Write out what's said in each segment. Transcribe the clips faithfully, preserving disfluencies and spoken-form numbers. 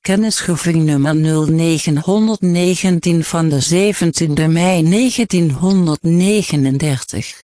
Kennisgeving nummer nul negenhonderdnegentien van de zeventiende mei negentienhonderdnegenendertig.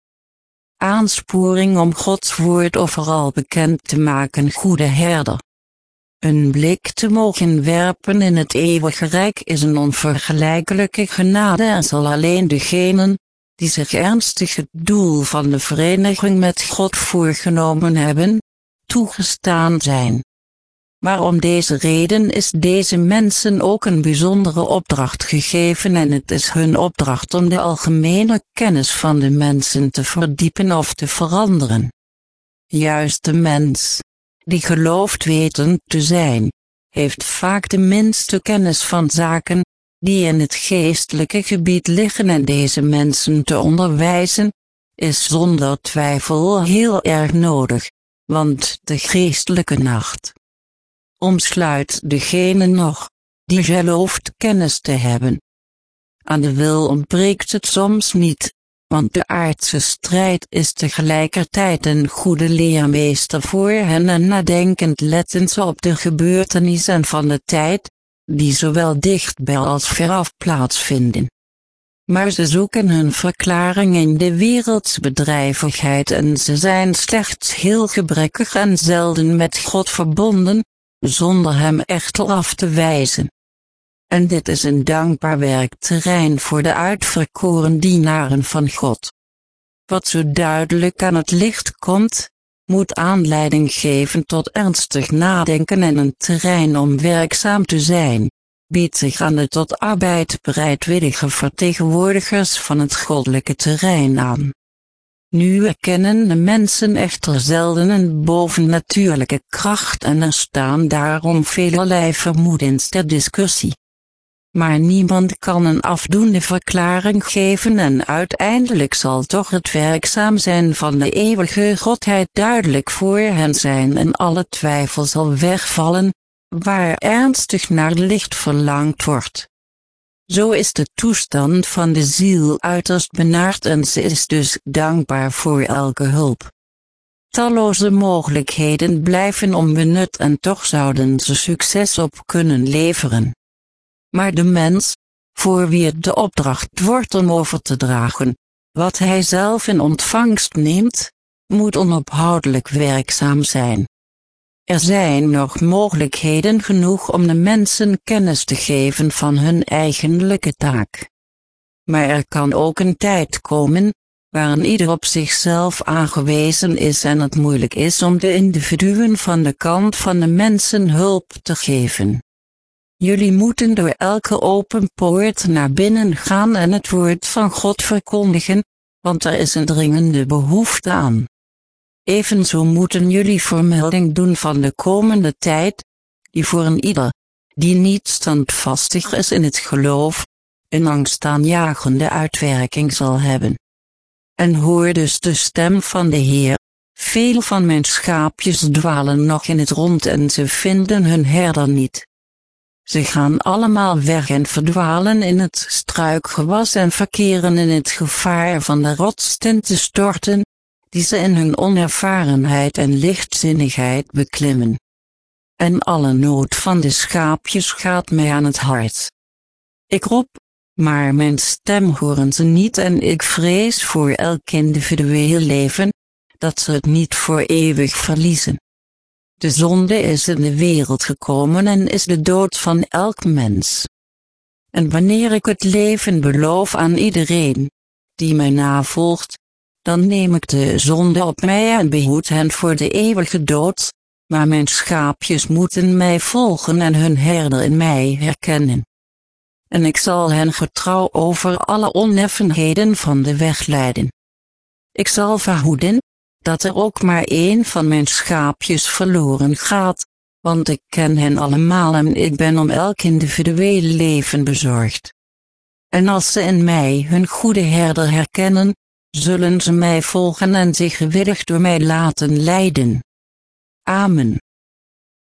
Aansporing om Gods woord overal bekend te maken. Goede herder. Een blik te mogen werpen in het eeuwige rijk is een onvergelijkelijke genade en zal alleen degenen, die zich ernstig het doel van de vereniging met God voorgenomen hebben, toegestaan zijn. Maar om deze reden is deze mensen ook een bijzondere opdracht gegeven en het is hun opdracht om de algemene kennis van de mensen te verdiepen of te veranderen. Juist de mens, die gelooft weten te zijn, heeft vaak de minste kennis van zaken, die in het geestelijke gebied liggen en deze mensen te onderwijzen, is zonder twijfel heel erg nodig, want de geestelijke nacht omsluit degene nog, die gelooft kennis te hebben. Aan de wil ontbreekt het soms niet, want de aardse strijd is tegelijkertijd een goede leermeester voor hen en nadenkend letten ze op de gebeurtenissen van de tijd, die zowel dichtbij als veraf plaatsvinden. Maar ze zoeken hun verklaring in de wereldsbedrijvigheid en ze zijn slechts heel gebrekkig en zelden met God verbonden, zonder hem echter af te wijzen. En dit is een dankbaar werkterrein voor de uitverkoren dienaren van God. Wat zo duidelijk aan het licht komt, moet aanleiding geven tot ernstig nadenken en een terrein om werkzaam te zijn, biedt zich aan de tot arbeid bereidwillige vertegenwoordigers van het goddelijke terrein aan. Nu erkennen de mensen echter zelden een bovennatuurlijke kracht en er staan daarom velerlei vermoedens ter discussie. Maar niemand kan een afdoende verklaring geven en uiteindelijk zal toch het werkzaam zijn van de eeuwige Godheid duidelijk voor hen zijn en alle twijfel zal wegvallen, waar ernstig naar licht verlangd wordt. Zo is de toestand van de ziel uiterst benaard en ze is dus dankbaar voor elke hulp. Talloze mogelijkheden blijven onbenut en toch zouden ze succes op kunnen leveren. Maar de mens, voor wie het de opdracht wordt om over te dragen, wat hij zelf in ontvangst neemt, moet onophoudelijk werkzaam zijn. Er zijn nog mogelijkheden genoeg om de mensen kennis te geven van hun eigenlijke taak. Maar er kan ook een tijd komen, waarin ieder op zichzelf aangewezen is en het moeilijk is om de individuen van de kant van de mensen hulp te geven. Jullie moeten door elke open poort naar binnen gaan en het woord van God verkondigen, want er is een dringende behoefte aan. Evenzo moeten jullie vermelding doen van de komende tijd, die voor een ieder, die niet standvastig is in het geloof, een angstaanjagende uitwerking zal hebben. En hoor dus de stem van de Heer, veel van mijn schaapjes dwalen nog in het rond en ze vinden hun herder niet. Ze gaan allemaal weg en verdwalen in het struikgewas en verkeren in het gevaar van de rotsten te storten, die ze in hun onervarenheid en lichtzinnigheid beklimmen. En alle nood van de schaapjes gaat mij aan het hart. Ik roep, maar mijn stem horen ze niet en ik vrees voor elk individueel leven, dat ze het niet voor eeuwig verliezen. De zonde is in de wereld gekomen en is de dood van elk mens. En wanneer ik het leven beloof aan iedereen, die mij navolgt, dan neem ik de zonde op mij en behoed hen voor de eeuwige dood, maar mijn schaapjes moeten mij volgen en hun herder in mij herkennen. En ik zal hen getrouw over alle oneffenheden van de weg leiden. Ik zal verhoeden, dat er ook maar één van mijn schaapjes verloren gaat, want ik ken hen allemaal en ik ben om elk individueel leven bezorgd. En als ze in mij hun goede herder herkennen, zullen ze mij volgen en zich gewillig door mij laten leiden. Amen.